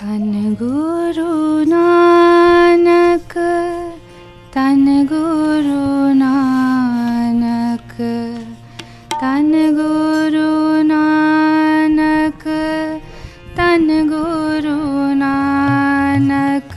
धन गुरु नानक, धन गुरु नानक, धन गुरु नानक, धन गुरु नानक।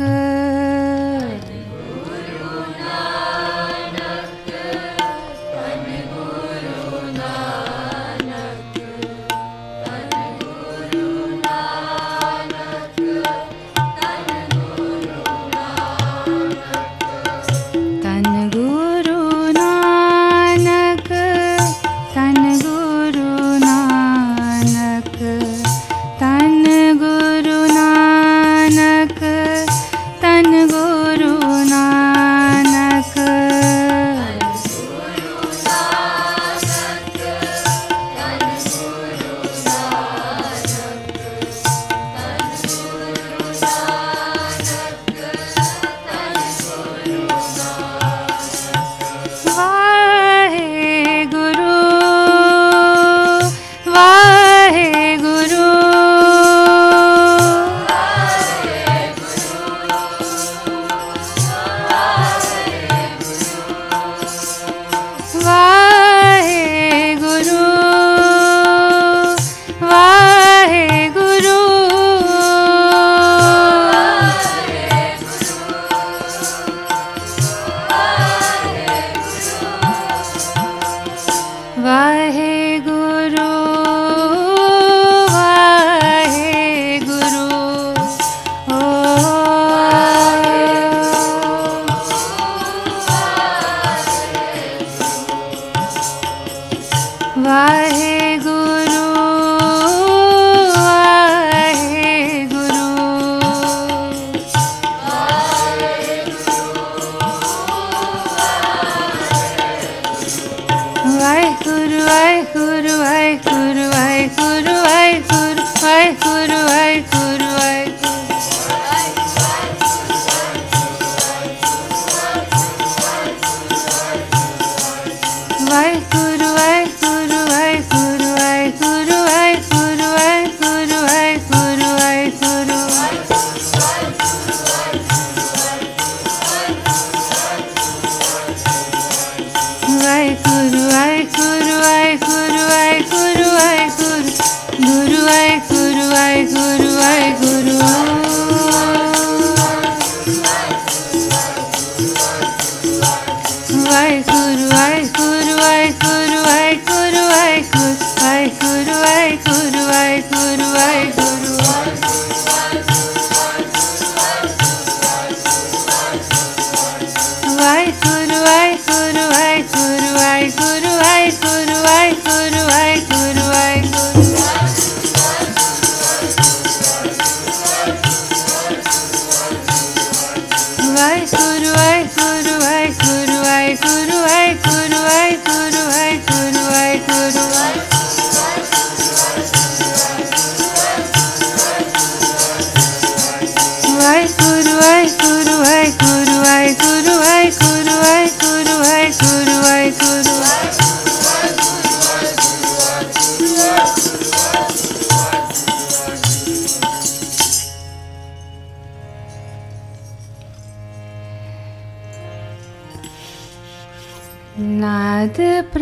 नाद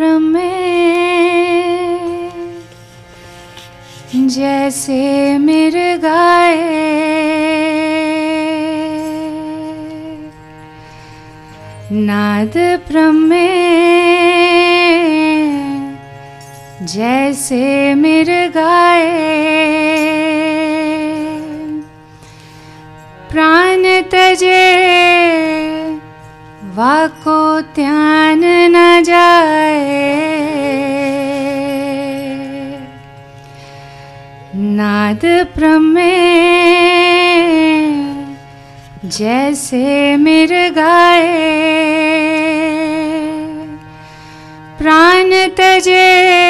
प्रमेय जैसे मिर्गाए, नाद प्रमेय जैसे मिर्गाए, प्राण तजे वाको त्यान न जाए, नाद प्रमेय जैसे मिर्गाए, प्राण तजे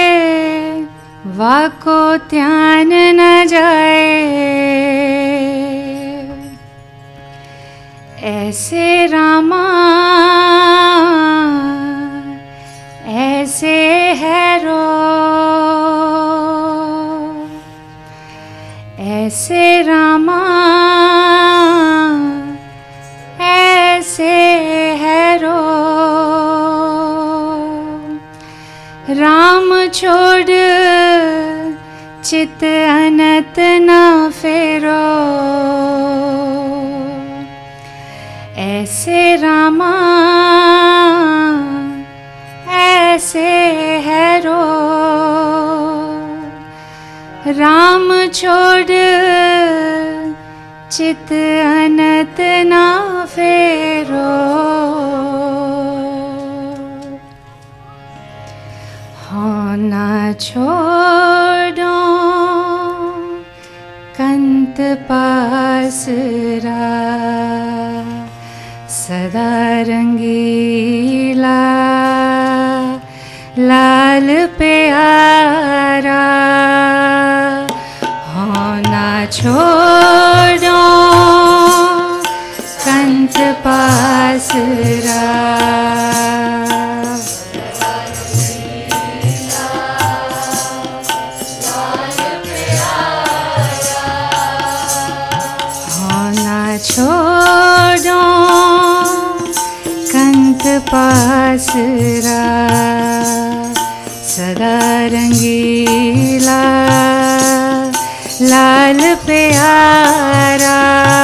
वाको त्यान न जाए। ऐसे रामा ऐसे है रो, ऐसे रामा ऐसे रामा ऐसे है रो, राम छोड़ चित अनत ना फेरो। हाँ ना छोड़ो कंत पासरा, सदा रंगीला लाल प्यारा। हाँ ना छोड़ो कंत पासरा, छोड़ो कंत पासरा, सदा रंगीला लाल प्यारा।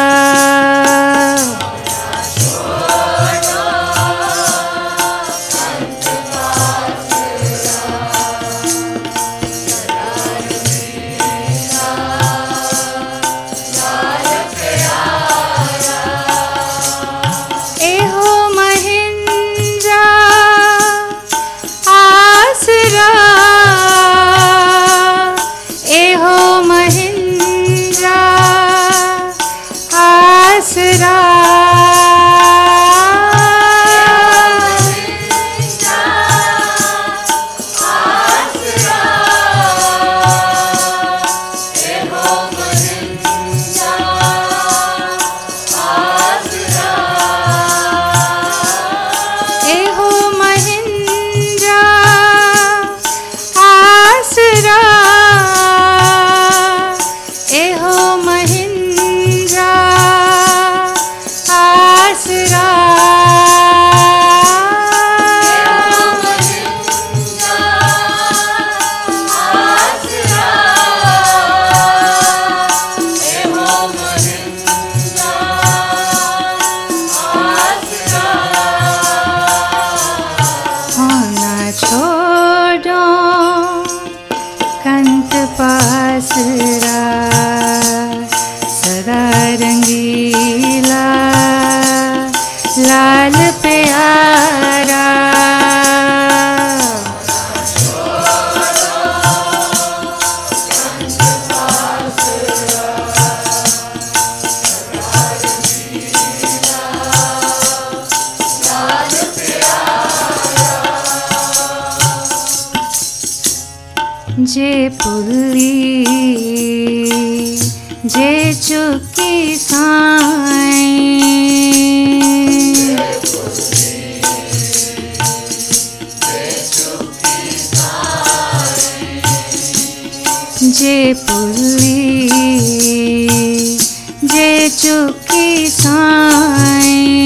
लाल प्यारा। जे पुल्ली जे चुकी साईं, जे पुल्ली जे चुकी साईं,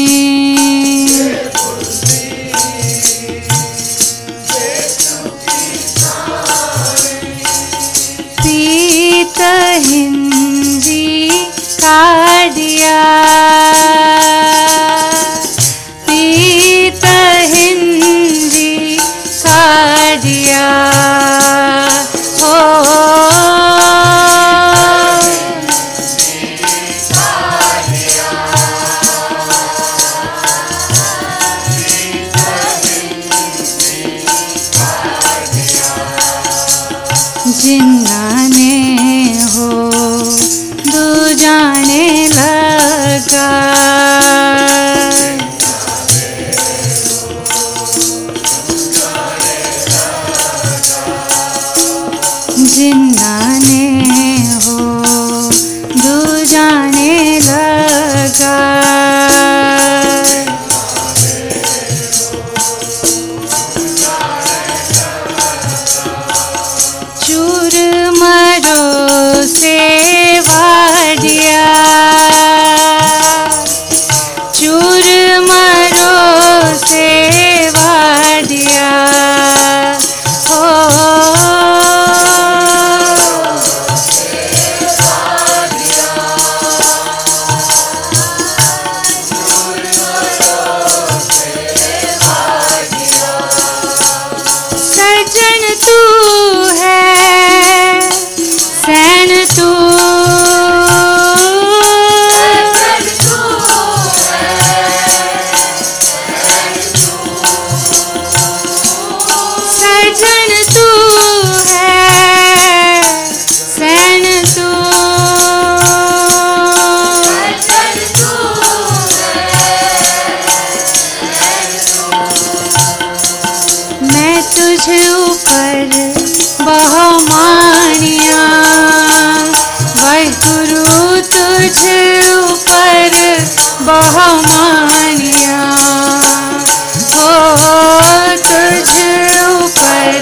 पीत हिंदी काढ़िया, पीत हिंदी काढ़िया। हो तुझ ऊपर बहुमानिया हो, तुझ ऊपर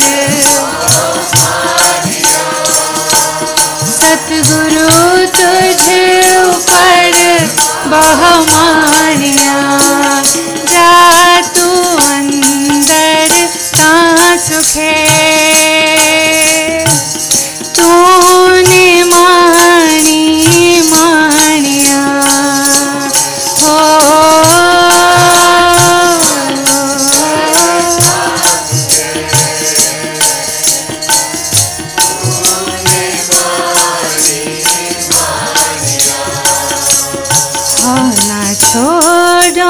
सतगुरु तुझ ऊपर बहुमानिया। जा तू अंदर ता सुखे तूने मानी मानिया हो। ना छोड़ो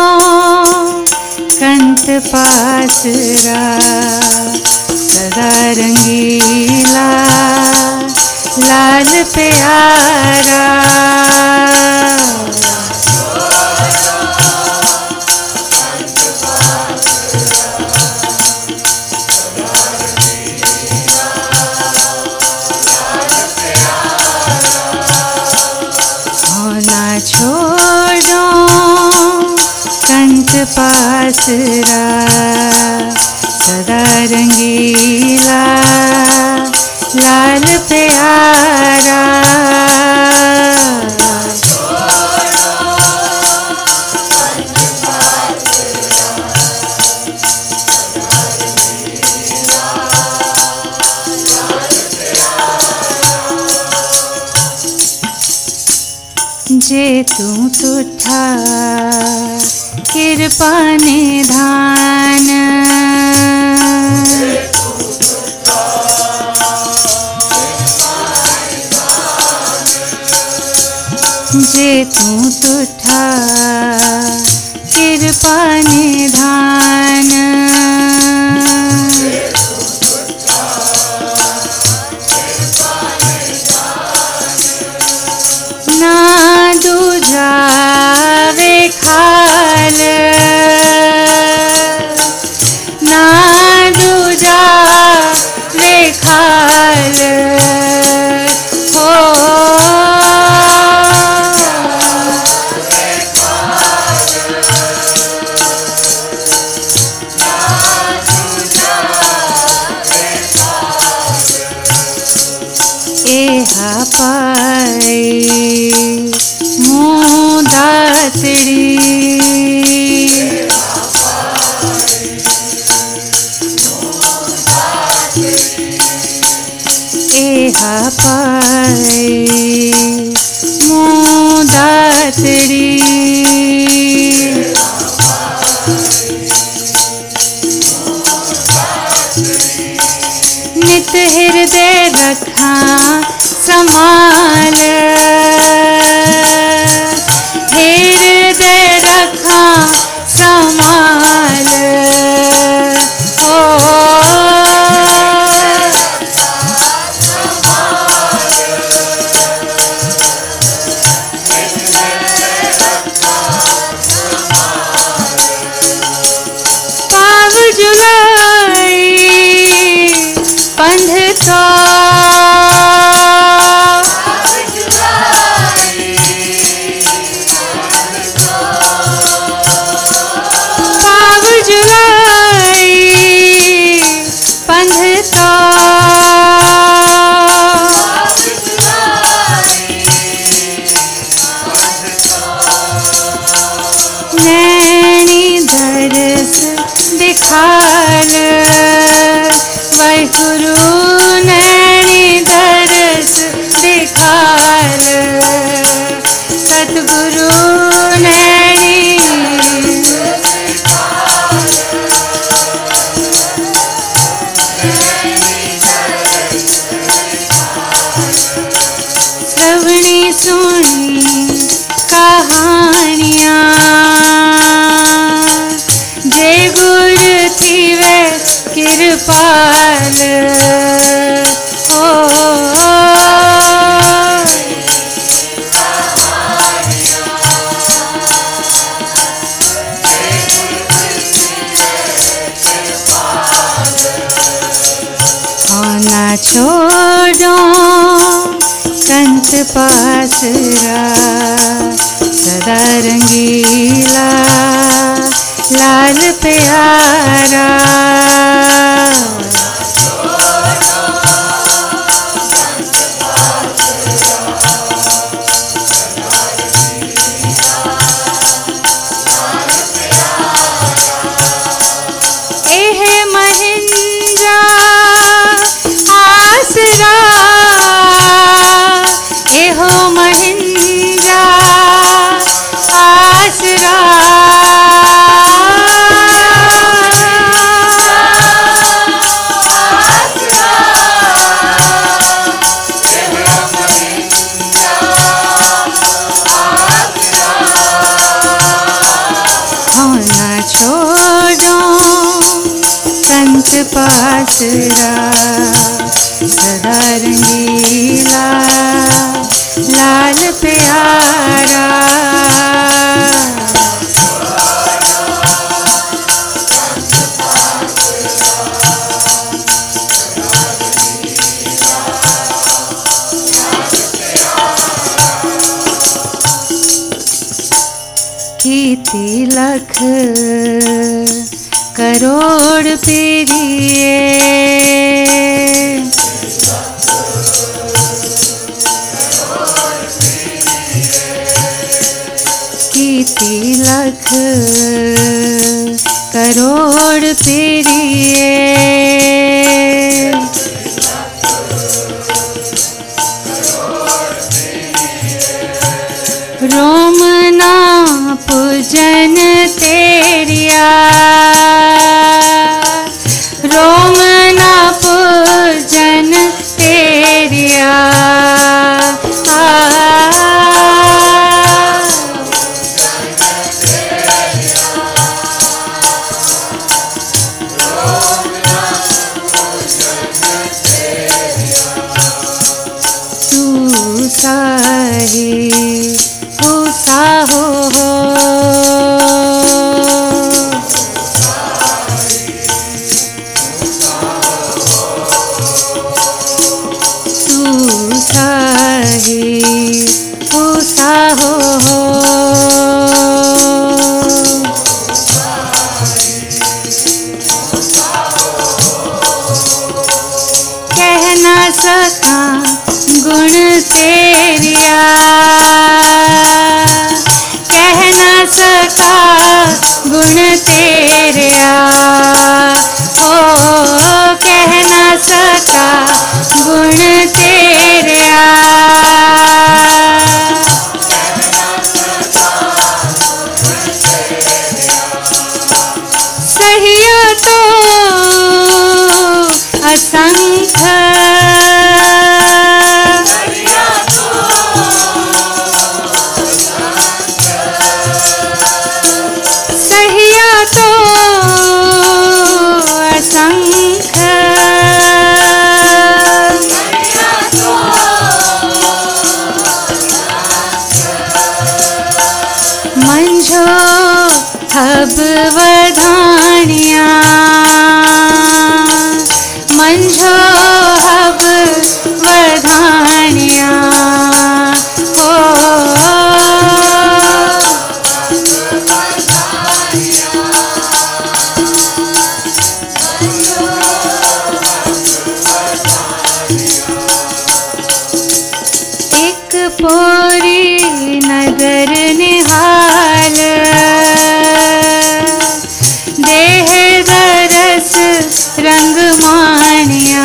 कंत पासरा सदा रंगीला लाल प्यारा। ना छोड़ो कंत पासरा सदा रंगीला लाल प्यारा। जे तू तुठा कृपा निधान जे तू तुठा कृपा निधान ना दूजावे खाल ना दूजावे खाल हो। एहा पाए मोदातड़ी एहा पाए मोदातड़ी नित हृदय रखा संभाल हृदय रखा संभाल हो। पाव जुलाई पंध तो नैनी दरस दिखाल वाहिगुरु नैनी दरस दिखाल सतगुरु नैनी श्रवणी सुनी कहानियाँ जे गुरु थीवे कृपाल हो। ना छोड़ो कंत पासरा बिसरा सदा रंगीला लाल प्यारा। की तिलक करोड़ पेरिए की तिलक करोड़ पेरिए रोम नाप जन तेरिया रोम नाप जन तेरिया। तू साही भूसा हो तू साही भूसा हो कह ना सका गुण तेरिया कह ना सका गुण तेरिया ओ कह ना सका गुण तेरिया। सहिया तो असंख्य सहिया तो असंख्य मंझो हब वधानिया मंझो हब वधानिया ओ एक पोरी नगर निहाल देह दरस रंग मानिया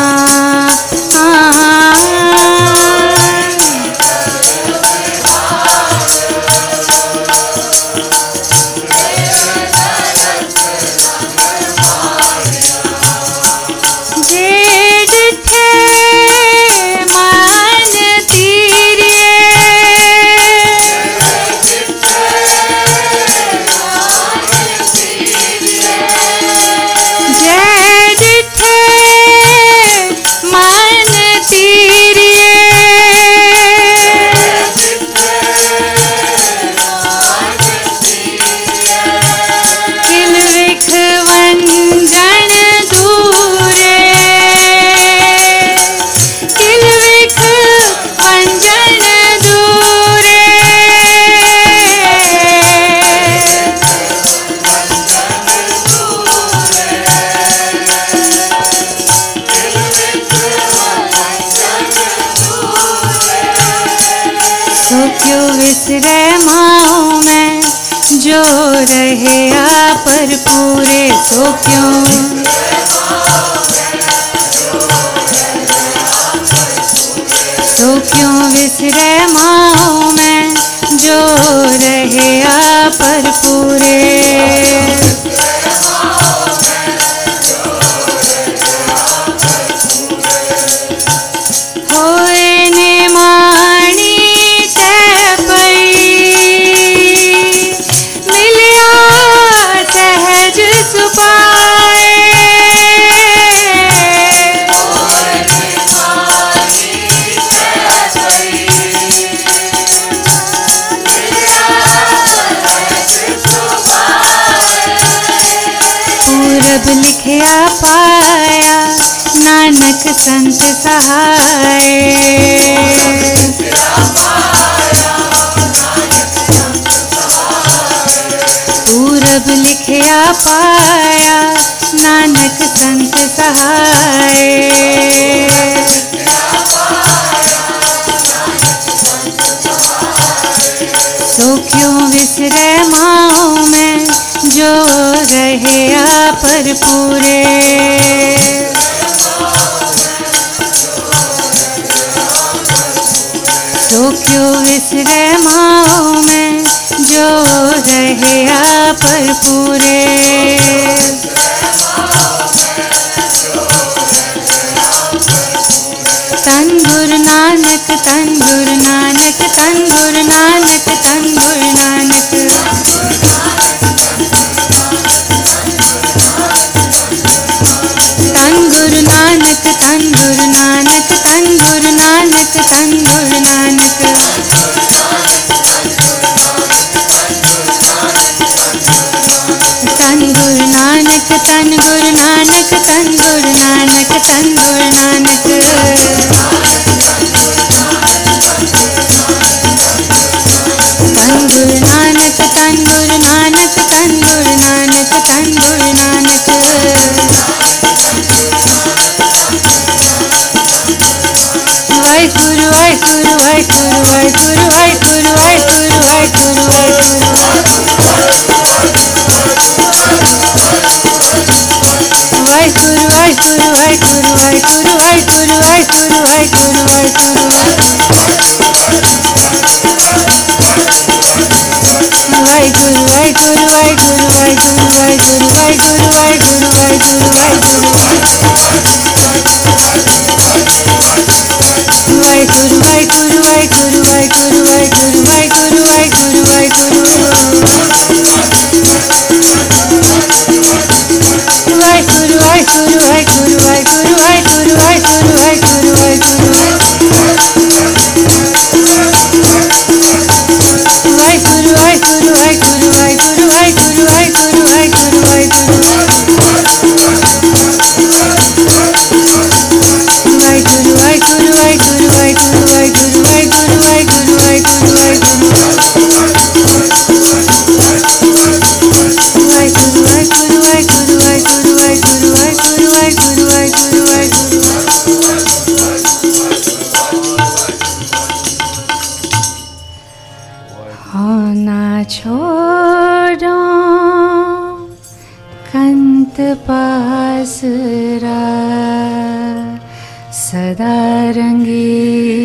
विसरे माओ में जो रहे आप पर पूरे सो क्यों विसरे माओ में जो रहे आप पर पूरे सुपाए लिखिया पाया नानक संत सहाय। पूरब लिखिया पाया नानक संत सहाय। सो क्यों विसरे माओ में जो रहे पर पूरे। सो क्यों विसरे माओ में जो रहे पर पूरे। तन गुरु नानक तन गुरु नानक तन गुरु नानक तन गुरु नानक। तन गुरु नानक तन गुरु नानक तन गुरु नानक तन गुरु नानक। तन गुरु नानक तन गुरु नानक तन गुरु नानक तन गुरु नानक। तन गुरु नानक तन गुरु नानक तन गुरु नानक तन गुरु नानक। वाहिगुरु वाहिगुरु वाहिगुरु वाहिगुरु वाहिगुरु वाहिगुरु वाहिगुरु वाहिगुरु। वाहिगुरु वाहिगुरु वाहिगुरु वाहिगुरु वाहिगुरु वाहिगुरु वाहिगुरु वाहिगुरु। वाहिगुरु वाहिगुरु वाहिगुरु वाहिगुरु वाहिगुरु वाहिगुरु वाहिगुरु वाहिगुरु वाहिगुरु। वाहिगुरु वाहिगुरु वाहिगुरु वाहिगुरु वाहिगुरु वाहिगुरु वाहिगुरु वाहिगुरु। वाहिगुरु वाहिगुरु वाहिगुरु वाहिगुरु वाहिगुरु वाहिगुरु वाहिगुरु वाहिगुरु। वाहिगुरु वाहिगुरु वाहिगुरु वाहिगुरु वाहिगुरु वाहिगुरु वाहिगुरु वाहिगुरु। वाहिगुरु वाहिगुरु वाहिगुरु वाहिगुरु वाहिगुरु वाहिगुरु वाहिगुरु वाहिगुरु वाहिगुरु। वाहिगुरु वाहिगुरु वाहिगुरु वाहिगुरु वाहिगुरु वाहिगुरु वाहिगुरु वाहिगुरु वाहिगुरु। हाँ ना छोड़ो कंत पासरा सदा रंगी